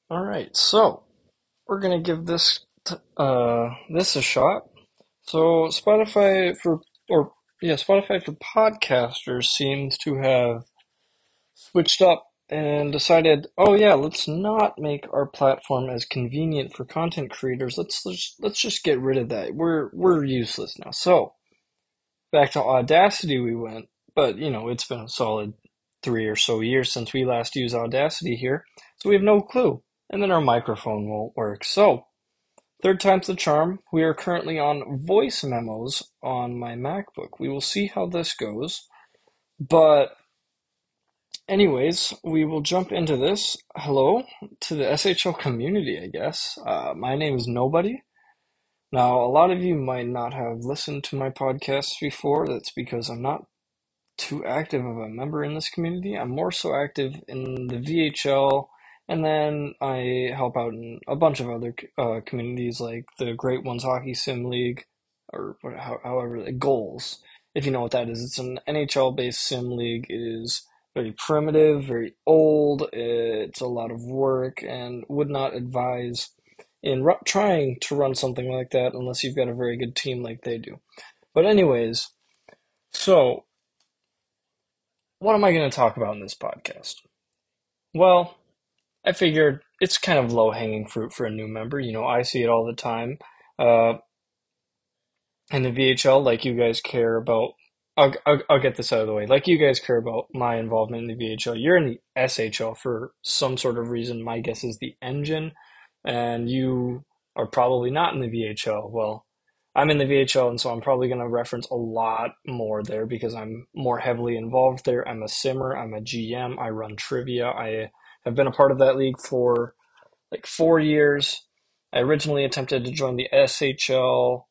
All right, so we're gonna give this a shot. So Spotify for podcasters seems to have switched up and decided, oh yeah, let's not make our platform as convenient for content creators. Let's just get rid of that. We're useless now. So back to Audacity we went, but it's been a solid 3 or so years since we last used Audacity here, so we have no clue. And then our microphone won't work. So third time's the charm. We are currently on voice memos on my MacBook. We will see how this goes. But anyways, we will jump into this. Hello to the SHL community, I guess. My name is Nobody. Now, a lot of you might not have listened to my podcasts before. That's because I'm not too active of a member in this community. I'm more so active in the VHL, and then I help out in a bunch of other communities like the Great Ones Hockey Sim League, or however, Goals. If you know what that is, it's an NHL-based sim league. It is very primitive, very old. It's a lot of work, and would not advise in trying to run something like that unless you've got a very good team like they do. But anyways, so what am I going to talk about in this podcast? Well, I figured it's kind of low-hanging fruit for a new member. I see it all the time. Uh, in the VHL, like you guys care about. I'll get this out of the way. Like you guys care about my involvement in the VHL. You're in the SHL for some sort of reason. My guess is the engine, and you are probably not in the VHL. Well, I'm in the VHL, and so I'm probably going to reference a lot more there because I'm more heavily involved there. I'm a simmer, I'm a GM, I run trivia. I have been a part of that league for like 4 years. I originally attempted to join the SHL.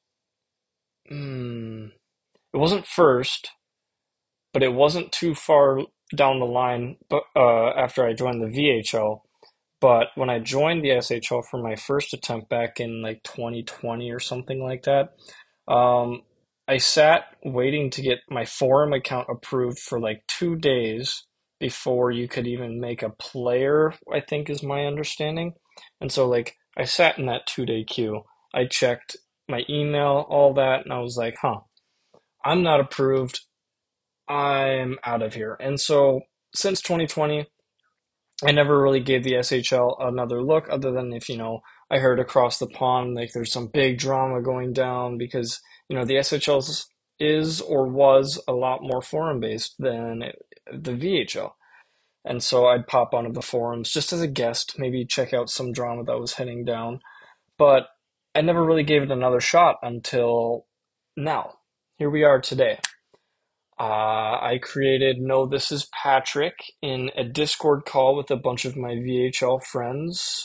It wasn't first, but it wasn't too far down the line. But after I joined the VHL, but when I joined the SHL for my first attempt back in like 2020 or something like that, um, I sat waiting to get my forum account approved for like 2 days before you could even make a player, I think is my understanding. And so, like, I sat in that 2 day queue. I checked my email, all that, and I was like, huh, I'm not approved. I'm out of here. And so, since 2020, I never really gave the SHL another look other than if, I heard across the pond like there's some big drama going down because, the SHL is or was a lot more forum based than the VHL. And so I'd pop onto the forums just as a guest, maybe check out some drama that was heading down. But I never really gave it another shot until now. Here we are today. I created No, This is Patrick in a Discord call with a bunch of my VHL friends,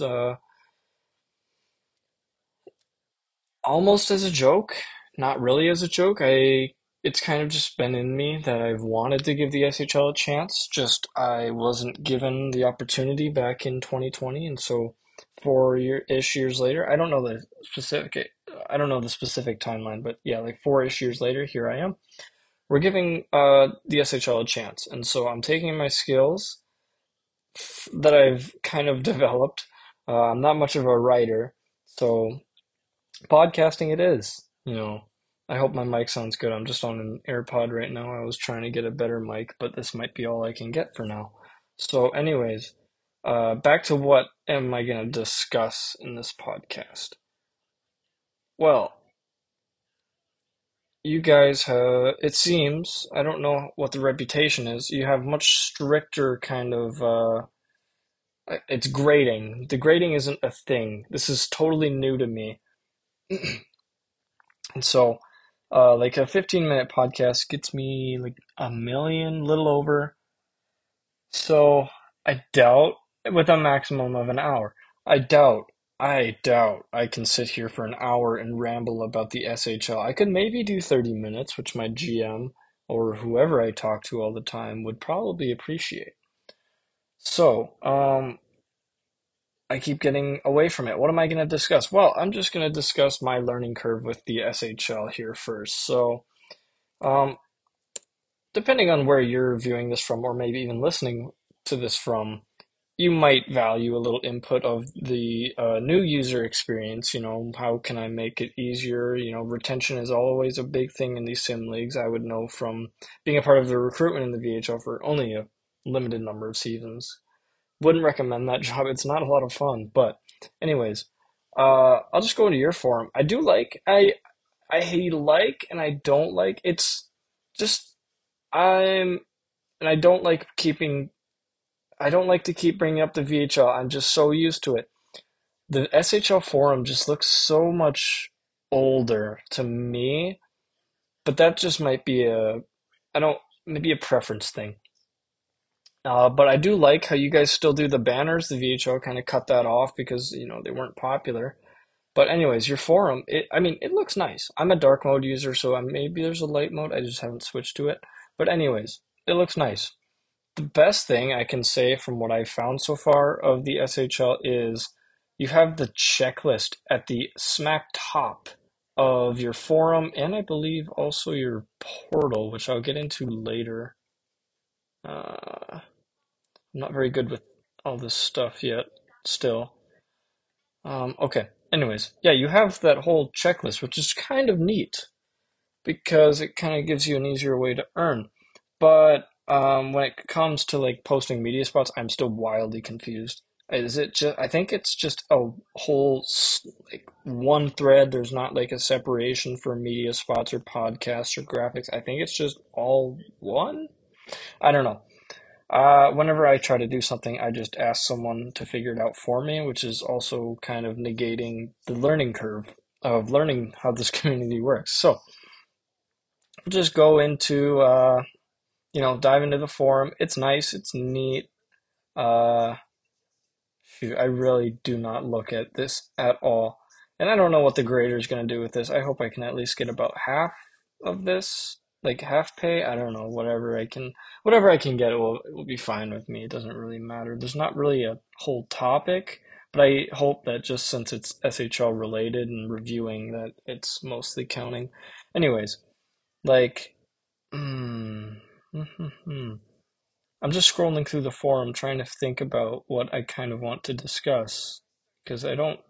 almost as a joke, not really as a joke. It's kind of just been in me that I've wanted to give the SHL a chance, just I wasn't given the opportunity back in 2020, and so 4-ish years later, I don't know the specific timeline, but yeah, like 4-ish years later, here I am. We're giving the SHL a chance. And so I'm taking my skills that I've kind of developed. I'm not much of a writer, so podcasting it is. I hope my mic sounds good. I'm just on an AirPod right now. I was trying to get a better mic, but this might be all I can get for now. So, anyways, back to what am I going to discuss in this podcast? Well, you guys have, it seems, I don't know what the reputation is, you have much stricter kind of, it's grading. The grading isn't a thing. This is totally new to me. And so, like a 15-minute podcast gets me like a million, little over. So I doubt, with a maximum of an hour, I doubt I can sit here for an hour and ramble about the SHL. I could maybe do 30 minutes, which my GM or whoever I talk to all the time would probably appreciate. So, I keep getting away from it. What am I going to discuss? Well, I'm just going to discuss my learning curve with the SHL here first. So, um, depending on where you're viewing this from, or maybe even listening to this from, you might value a little input of the new user experience. How can I make it easier? Retention is always a big thing in these sim leagues. I would know from being a part of the recruitment in the VHL for only a limited number of seasons. Wouldn't recommend that job. It's not a lot of fun. But anyways, I'll just go into your forum. I like and I don't like. It's just I'm and I don't like keeping. I don't like to keep bringing up the VHL. I'm just so used to it. The SHL forum just looks so much older to me, but that just might be I don't, maybe a preference thing. But I do like how you guys still do the banners. The VHL kind of cut that off because, they weren't popular. But anyways, your forum, I mean, it looks nice. I'm a dark mode user, so maybe there's a light mode. I just haven't switched to it. But anyways, it looks nice. The best thing I can say from what I've found so far of the SHL is you have the checklist at the smack top of your forum and I believe also your portal, which I'll get into later. I'm not very good with all this stuff yet, still. Okay. Anyways, yeah, you have that whole checklist, which is kind of neat because it kind of gives you an easier way to earn. But when it comes to like posting media spots, I'm still wildly confused. Is it just? I think it's just a whole like one thread. There's not like a separation for media spots or podcasts or graphics. I think it's just all one. I don't know. Whenever I try to do something, I just ask someone to figure it out for me, which is also kind of negating the learning curve of learning how this community works. So just go into dive into the forum. It's nice, it's neat. Uh, Shoot, I really do not look at this at all. And I don't know what the grader is going to do with this. I hope I can at least get about half of this, like half pay. I don't know, whatever I can get it will be fine with me. It doesn't really matter. There's not really a whole topic, but I hope that just since it's SHL related and reviewing that it's mostly counting. Anyways, like, mm, I'm just scrolling through the forum trying to think about what I kind of want to discuss because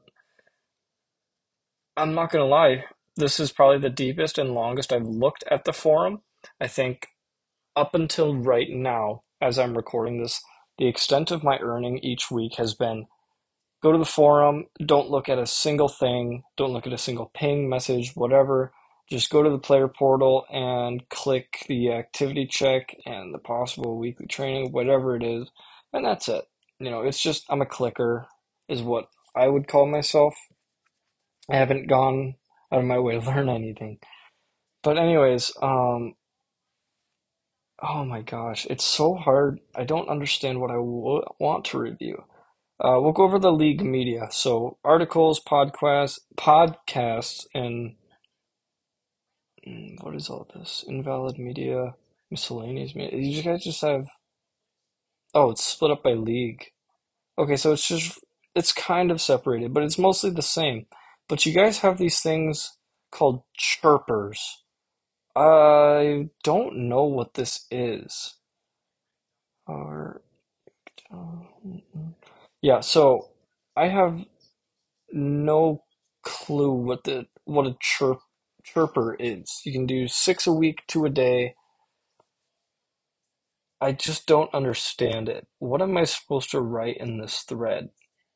I'm not gonna lie, this is probably the deepest and longest I've looked at the forum. I think up until right now, as I'm recording this, the extent of my earning each week has been go to the forum, don't look at a single thing, don't look at a single ping, message, whatever. Just go to the player portal and click the activity check and the possible weekly training, whatever it is, and that's it. It's just I'm a clicker, is what I would call myself. I haven't gone out of my way to learn anything. But anyways, oh my gosh, it's so hard. I don't understand what I want to review. We'll go over the league media. So articles, podcasts, and what is all this? Invalid media, miscellaneous media. You guys just have. Oh, it's split up by league. Okay, so it's kind of separated, but it's mostly the same. But you guys have these things called chirpers. I don't know what this is. Or yeah, so I have no clue what a chirper is. You can do six a week, two a day. I just don't understand it. What am I supposed to write in this thread?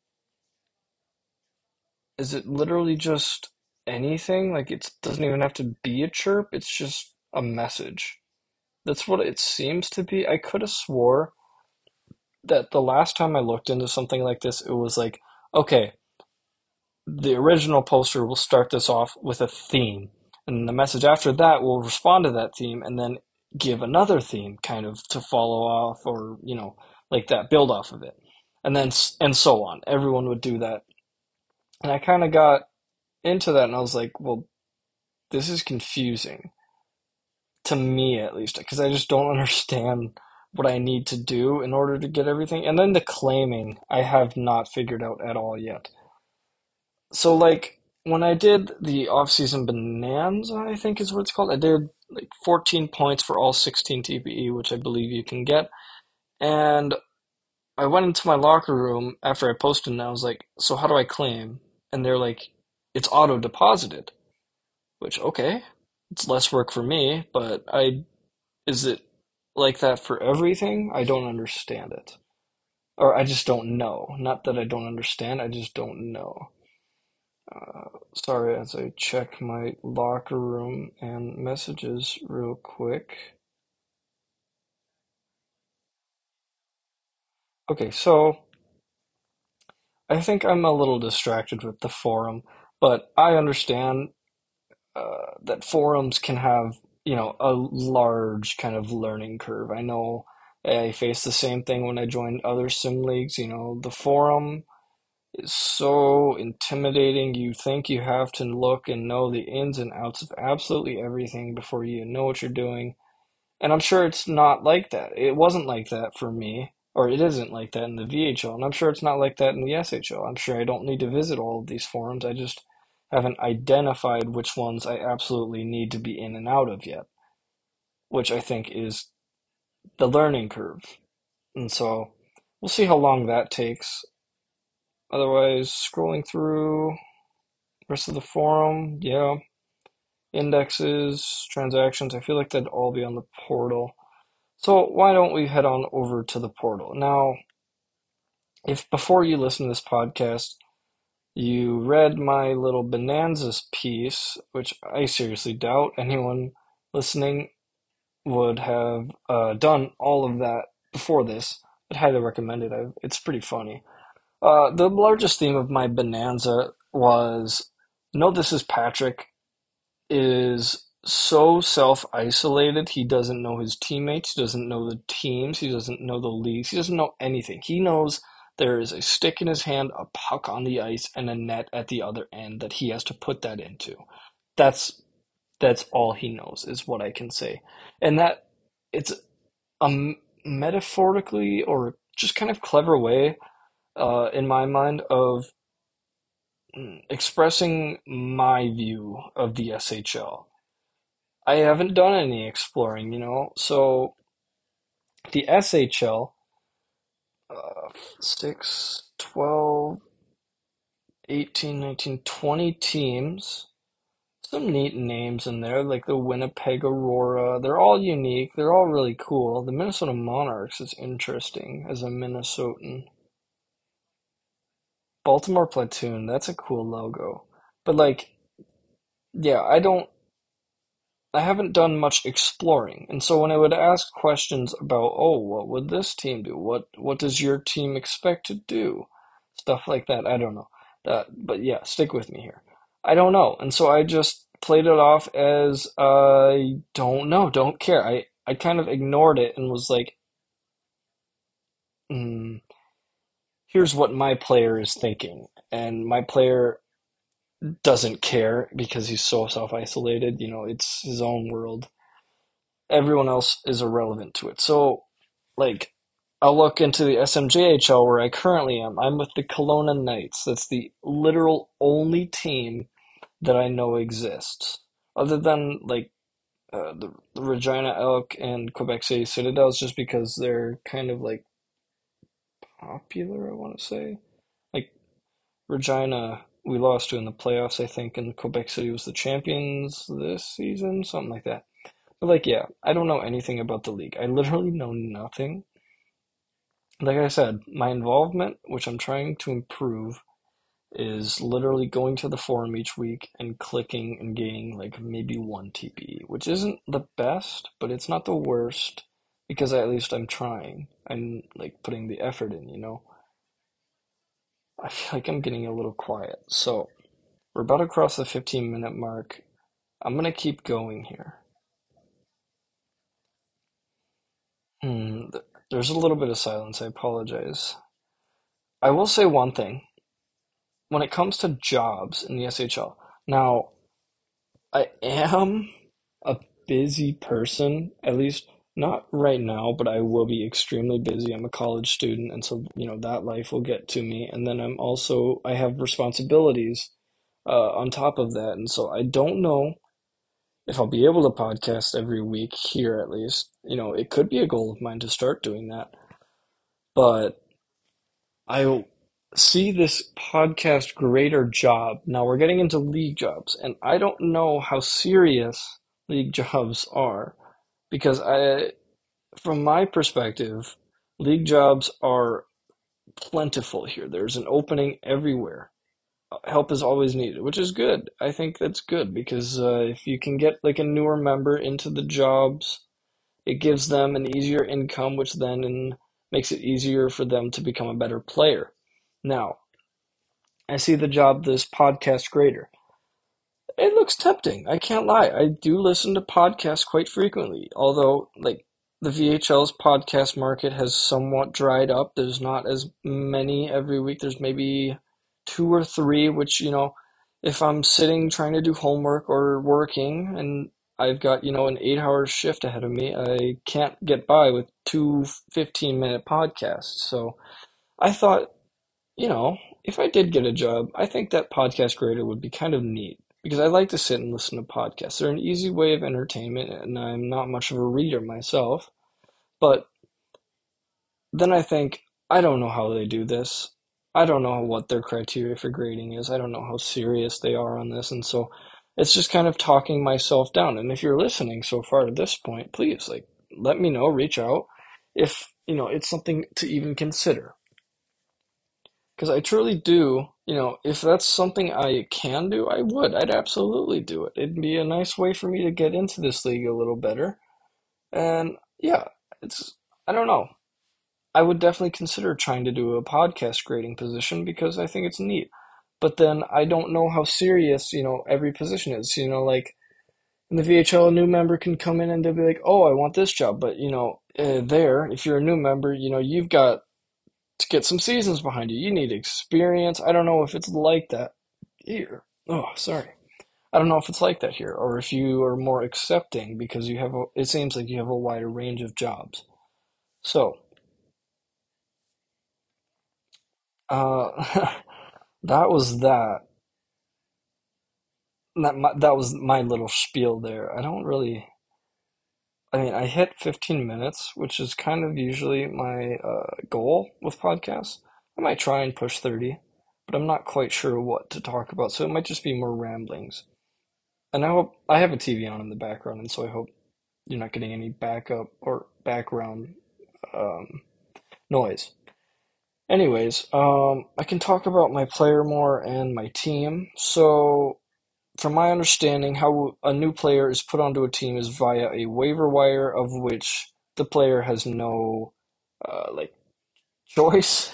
Is it literally just anything? Like it doesn't even have to be a chirp, it's just a message. That's what it seems to be. I could have swore that the last time I looked into something like this, it was like, okay, the original poster will start this off with a theme, and the message after that will respond to that theme and then give another theme kind of to follow off or, like that, build off of it. And then, and so on. Everyone would do that. And I kind of got into that and I was like, well, this is confusing to me at least, because I just don't understand what I need to do in order to get everything. And then the claiming, I have not figured out at all yet. So like when I did the off-season bonanza, I think is what it's called. I did like 14 points for all 16 TPE, which I believe you can get. And I went into my locker room after I posted and I was like, so how do I claim? And they're like, it's auto deposited, which, okay, it's less work for me, but is it like that for everything? I don't understand it. Or I just don't know. Not that I don't understand, I just don't know. Sorry, as I check my locker room and messages real quick. Okay, so I think I'm a little distracted with the forum, but I understand that forums can have, a large kind of learning curve. I know I faced the same thing when I joined other sim leagues. The forum is so intimidating. You think you have to look and know the ins and outs of absolutely everything before you know what you're doing. And I'm sure it's not like that. It wasn't like that for me, or it isn't like that in the VHL, and I'm sure it's not like that in the SHL. I'm sure I don't need to visit all of these forums. I just haven't identified which ones I absolutely need to be in and out of yet, which I think is the learning curve. And so we'll see how long that takes. Otherwise, scrolling through the rest of the forum, yeah, indexes, transactions, I feel like they'd all be on the portal. So why don't we head on over to the portal? Now, if before you listen to this podcast, you read my little Bonanzas piece, which I seriously doubt anyone listening would have done all of that before this, I'd highly recommend it. It's pretty funny. The largest theme of my Bonanza was, no, this is Patrick is so self-isolated. He doesn't know his teammates, he doesn't know the teams, he doesn't know the leagues, he doesn't know anything. He knows there is a stick in his hand, a puck on the ice, and a net at the other end that he has to put that into. That's that's all he knows, is what I can say. And that it's a metaphorically or just kind of clever way, in my mind, of expressing my view of the SHL. I haven't done any exploring. So the SHL, 6, 12, 18, 19, 20 teams. Some neat names in there, like the Winnipeg Aurora. They're all unique. They're all really cool. The Minnesota Monarchs is interesting as a Minnesotan. Baltimore Platoon, that's a cool logo. But like, yeah, I haven't done much exploring, and so when I would ask questions about, oh, what would this team do? What does your team expect to do? Stuff like that. I don't know. But yeah, stick with me here. I don't know, and so I just played it off as I don't know, don't care. I kind of ignored it and was like, mm, here's what my player is thinking, and my player doesn't care because he's so self-isolated. It's his own world. Everyone else is irrelevant to it. So, like, I'll look into the SMJHL where I currently am. I'm with the Kelowna Knights. That's the literal only team that I know exists. Other than, like, the Regina Elk and Quebec City Citadels, just because they're kind of, like, popular, I want to say. Like, Regina, we lost to in the playoffs, I think, and Quebec City was the champions this season, something like that. But like, yeah, I don't know anything about the league. I literally know nothing. Like I said, my involvement, which I'm trying to improve, is literally going to the forum each week and clicking and gaining like maybe one TP, which isn't the best, but it's not the worst because at least I'm trying. I'm like putting the effort in. I feel like I'm getting a little quiet. So we're about to cross the 15-minute mark. I'm gonna keep going here. There's a little bit of silence. I apologize. I will say one thing. When it comes to jobs in the SHL, now I am a busy person, at least not right now, but I will be extremely busy. I'm a college student, and so, that life will get to me. And then I have responsibilities on top of that. And so I don't know if I'll be able to podcast every week here at least. It could be a goal of mine to start doing that. But I see this podcast greater job. Now we're getting into league jobs, and I don't know how serious league jobs are because from my perspective, league jobs are plentiful here. There's an opening everywhere. Help is always needed, which is good. I think that's good because if you can get like a newer member into the jobs, it gives them an easier income, which then makes it easier for them to become a better player. Now, I see the job this podcast grader. It looks tempting. I can't lie. I do listen to podcasts quite frequently, although like the VHL's podcast market has somewhat dried up. There's not as many every week. There's maybe two or three, which, if I'm sitting trying to do homework or working and I've got, an 8-hour shift ahead of me, I can't get by with two 15-minute podcasts. So I thought, if I did get a job, I think that podcast creator would be kind of neat because I like to sit and listen to podcasts. They're an easy way of entertainment, and I'm not much of a reader myself. But then I think, I don't know how they do this. I don't know what their criteria for grading is. I don't know how serious they are on this. And so it's just kind of talking myself down. And if you're listening so far to this point, please, like, let me know, reach out if, it's something to even consider. Because I truly do, if that's something I can do, I would. I'd absolutely do it. It'd be a nice way for me to get into this league a little better. And yeah, I don't know. I would definitely consider trying to do a podcast grading position because I think it's neat. But then I don't know how serious, every position is. Like in the VHL, a new member can come in and they'll be like, oh, I want this job. But, if you're a new member, you've got to get some seasons behind you. You need experience. I don't know if it's like that here. Oh, sorry. I don't know if it's like that here, or if you are more accepting because it seems like you have a wider range of jobs. So, uh, that was that. That was my little spiel there. I mean, I hit 15 minutes, which is kind of usually my goal with podcasts. I might try and push 30, but I'm not quite sure what to talk about, so it might just be more ramblings. And I hope I have a TV on in the background, and so I hope you're not getting any backup or background um, noise. Anyways, I can talk about my player more and my team. So, from my understanding, how a new player is put onto a team is via a waiver wire, of which the player has no like choice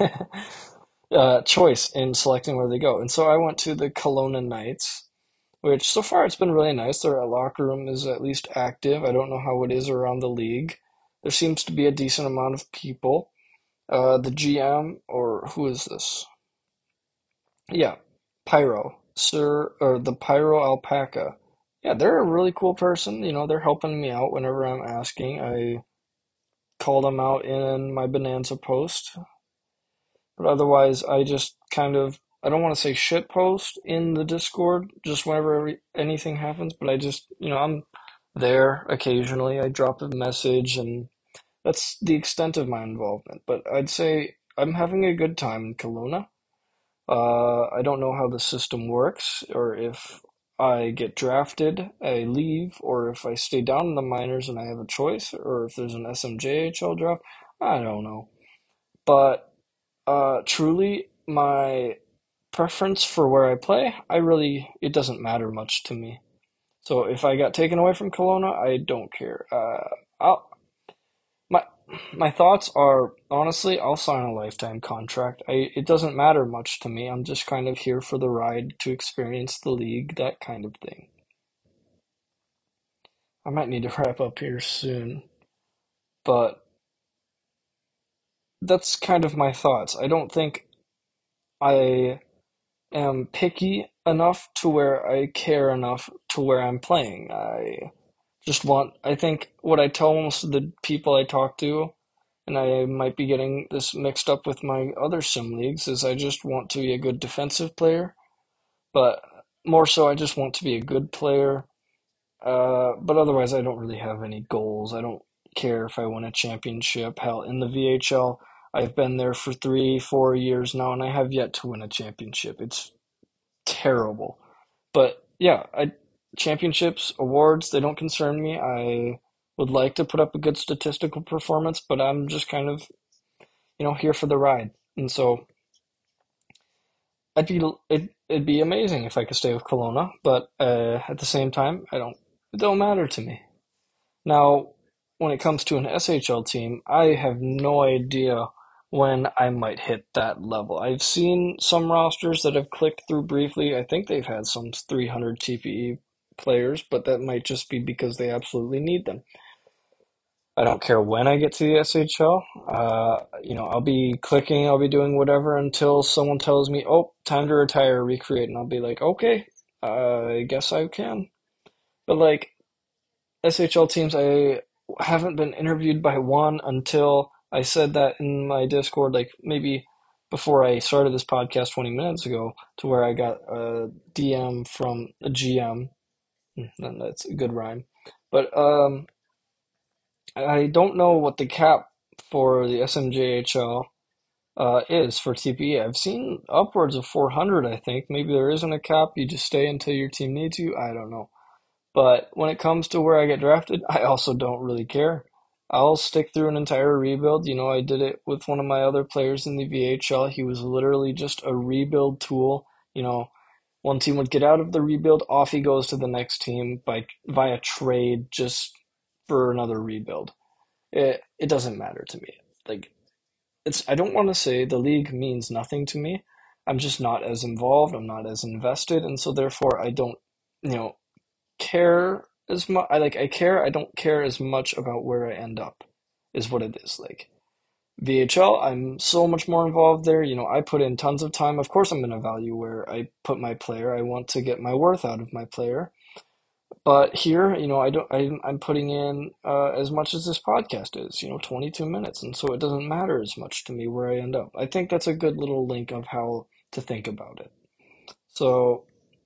choice in selecting where they go. And so I went to the Kelowna Knights, which so far it's been really nice. Their locker room is at least active. I don't know how it is around the league. There seems to be a decent amount of people. The GM, or who is this? Yeah, Pyro, Sir, or the Pyro Alpaca. Yeah, they're a really cool person. They're helping me out whenever I'm asking. I call them out in my Bonanza post, but otherwise, I just kind of, I don't want to say shit post in the Discord just whenever anything happens, but I just, I'm there occasionally. I drop a message, and that's the extent of my involvement. But I'd say I'm having a good time in Kelowna. I don't know how the system works, or if I get drafted, I leave, or if I stay down in the minors and I have a choice, or if there's an SMJHL draft. I don't know. But truly, my preference for where I play, it doesn't matter much to me. So if I got taken away from Kelowna, I don't care. I'll, my my thoughts are honestly, I'll sign a lifetime contract. It doesn't matter much to me. I'm just kind of here for the ride to experience the league, that kind of thing. I might need to wrap up here soon, but that's kind of my thoughts. I don't think I am picky enough to where I care enough to where I'm playing. I think what I tell most of the people I talk to, and I might be getting this mixed up with my other sim leagues, is I just want to be a good defensive player, but more so I just want to be a good player. But otherwise, I don't really have any goals. I don't care if I win a championship. Hell, in the VHL, I've been there for 3, 4 years now, and I have yet to win a championship. It's terrible. But yeah, championships, awards, they don't concern me. I would like to put up a good statistical performance, but I'm just kind of, here for the ride. And so it'd be amazing if I could stay with Kelowna, but at the same time, it don't matter to me. Now, when it comes to an SHL team, I have no idea when I might hit that level. I've seen some rosters that have clicked through briefly. I think they've had some 300 TPE players, but that might just be because they absolutely need them. I don't care when I get to the SHL. I'll be clicking, I'll be doing whatever until someone tells me, "Oh, time to retire, recreate," and I'll be like, "Okay, I guess I can." But like SHL teams, I haven't been interviewed by one until I said that in my Discord, like maybe before I started this podcast 20 minutes ago, to where I got a DM from a GM. And that's a good rhyme. But I don't know what the cap for the SMJHL is for TPE. I've seen upwards of 400, I think. Maybe there isn't a cap. You just stay until your team needs you. I don't know. But when it comes to where I get drafted, I also don't really care. I'll stick through an entire rebuild. I did it with one of my other players in the VHL. He was literally just a rebuild tool. One team would get out of the rebuild, off he goes to the next team via trade just for another rebuild. It doesn't matter to me. Like I don't want to say the league means nothing to me. I'm just not as involved. I'm not as invested, and so therefore I don't, you know, care as much. I care. I don't care as much about where I end up, is what it is. Like VHL, I'm so much more involved there. I put in tons of time. Of course, I'm going to value where I put my player. I want to get my worth out of my player. But here, I don't. I'm putting in as much as this podcast is. 22 minutes, and so it doesn't matter as much to me where I end up. I think that's a good little link of how to think about it. So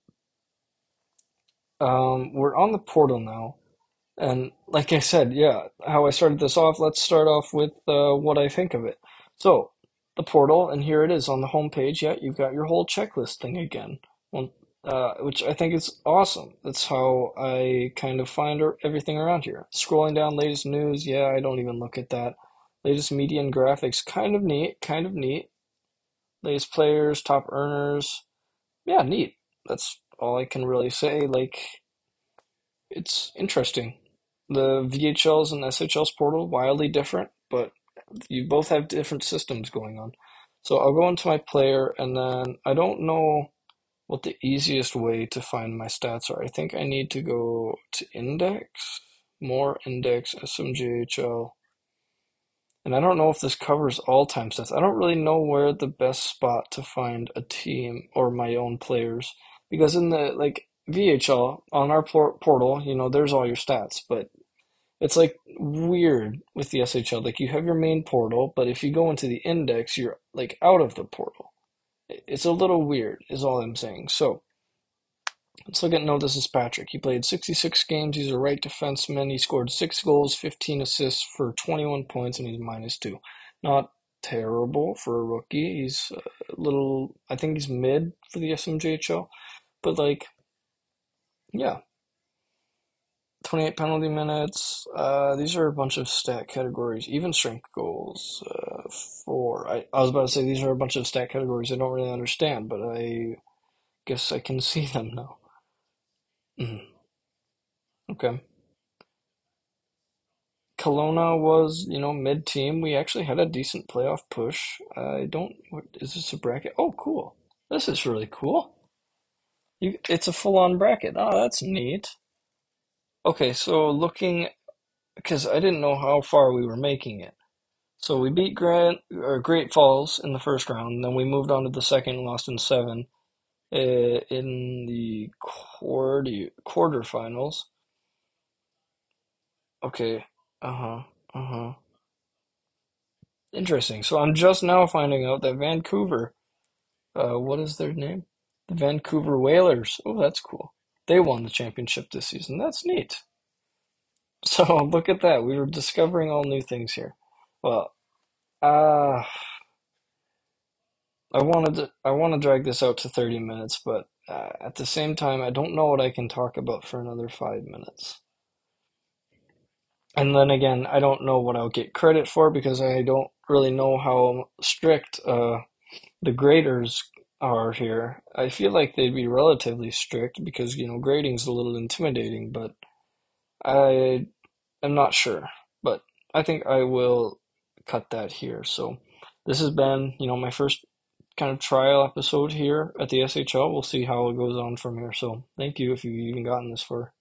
we're on the portal now. And like I said, yeah, how I started this off, let's start off with what I think of it. So, the portal, and here it is on the home page. Yeah, you've got your whole checklist thing again, well, which I think is awesome. That's how I kind of find everything around here. Scrolling down latest news, yeah, I don't even look at that. Latest media and graphics, kind of neat, kind of neat. Latest players, top earners, yeah, neat. That's all I can really say. Like, it's interesting. The VHL's and SHL's portal wildly different, but you both have different systems going on. So I'll go into my player, and then I don't know what the easiest way to find my stats are. I think I need to go to index, more index, SMJHL. And I don't know if this covers all time stats. I don't really know where the best spot to find a team or my own players. Because in the VHL on our portal, there's all your stats, but it's like weird with the SHL. Like you have your main portal, but if you go into the index, you're like out of the portal. It's a little weird, is all I'm saying. So let's look at This is Patrick. He played 66 games. He's a right defenseman. He scored 6 goals, 15 assists for 21 points, and he's -2. Not terrible for a rookie. He's a little, I think he's mid for the SMJHL, but yeah. 28 penalty minutes. These are a bunch of stat categories. Even strength goals. 4. I was about to say these are a bunch of stat categories I don't really understand, but I guess I can see them now. Mhm. Okay. Kelowna was, mid-team. We actually had a decent playoff push. I don't, what, is this a bracket? Oh, cool. This is really cool. It's a full-on bracket. Oh, that's neat. Okay, so looking, because I didn't know how far we were making it. So we beat Great Falls in the first round, then we moved on to the second, lost in 7 in the quarterfinals. Okay. Uh-huh. Uh-huh. Interesting. So I'm just now finding out that Vancouver, what is their name? The Vancouver Whalers. Oh, that's cool. They won the championship this season. That's neat. So look at that. We were discovering all new things here. Well, Uh, I want to drag this out to 30 minutes, but at the same time, I don't know what I can talk about for another 5 minutes. And then again, I don't know what I'll get credit for because I don't really know how strict the graders are here. I feel like they'd be relatively strict because, grading's a little intimidating, but I am not sure. But I think I will cut that here. So this has been, my first kind of trial episode here at the SHL. We'll see how it goes on from here. So thank you if you've even gotten this far.